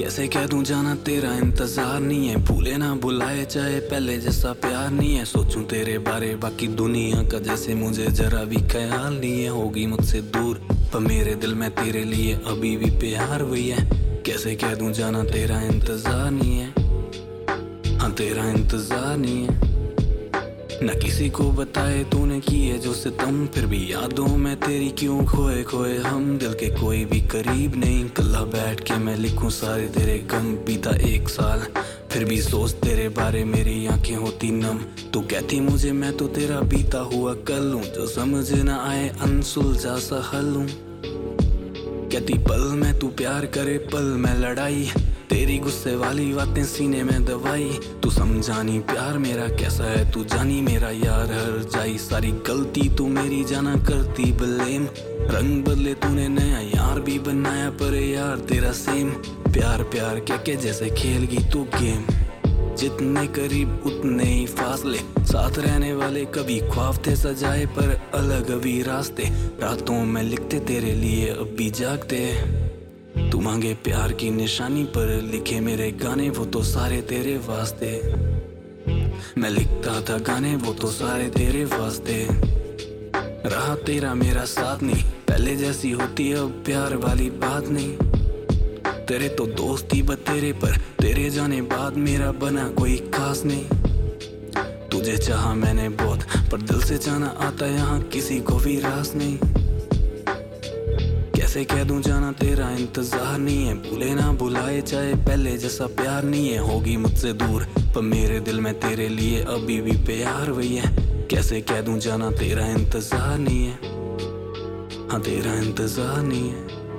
कैसे कह दूं जाना तेरा इंतजार नहीं है। भूले ना बुलाए चाहे पहले जैसा प्यार नहीं है। सोचूं तेरे बारे बाकी दुनिया का जैसे मुझे जरा भी ख्याल नहीं है। होगी मुझसे दूर पर मेरे दिल में तेरे लिए अभी भी प्यार वही है। कैसे कह दूं जाना तेरा इंतजार नहीं है। हाँ तेरा इंतजार नहीं है। न किसी को बताए तूने किए जो सितम, फिर भी यादों में तेरी क्यों खोए खोए हम। दिल के कोई भी करीब नहीं, कल्ला बैठ के मैं लिखूं सारे तेरे गम। बीता 1 साल फिर भी सोच तेरे बारे मेरी आंखें होती नम। तू कहती मुझे मैं तो तेरा बीता हुआ कल हूँ, जो समझ न आए अनसुलझा सा हल हूँ। कहती पल में तू प्यार करे पल में लड़ाई, तेरी गुस्से वाली बातें सीने में दवाई। तू समझानी प्यार मेरा कैसा है, तू जानी मेरा यार हर जाई। सारी गलती तू मेरी जाना करती ब्लेम। रंग बदले तूने नया यार भी बनाया पर यार तेरा सेम। प्यार प्यार कह के जैसे खेलगी तू गेम। जितने करीब उतने ही फासले, साथ रहने वाले कभी ख्वाब थे सजाए पर अलग अभी रास्ते। रातों में लिखते तेरे लिए अब भी जागते। तू मांगे प्यार की निशानी पर लिखे मेरे गाने वो तो सारे तेरे वास्ते। मैं लिखता था गाने वो तो सारे तेरे वास्ते। रहा तेरा मेरा साथ नहीं, पहले जैसी होती अब प्यार वाली बात नहीं। तेरे तो दोस्ती बतेरे पर तेरे जाने बाद मेरा बना कोई खास नहीं। तुझे चाहा मैंने बहुत पर दिल से जाना आता यहाँ किसी को भी रास नहीं। कैसे कह दूं जाना तेरा इंतजार नहीं है। भूले ना बुलाए चाहे पहले जैसा प्यार नहीं है। होगी मुझसे दूर पर मेरे दिल में तेरे लिए अभी भी प्यार वही है। कैसे कह दूं जाना तेरा इंतजार नहीं है। हाँ तेरा इंतजार नहीं है।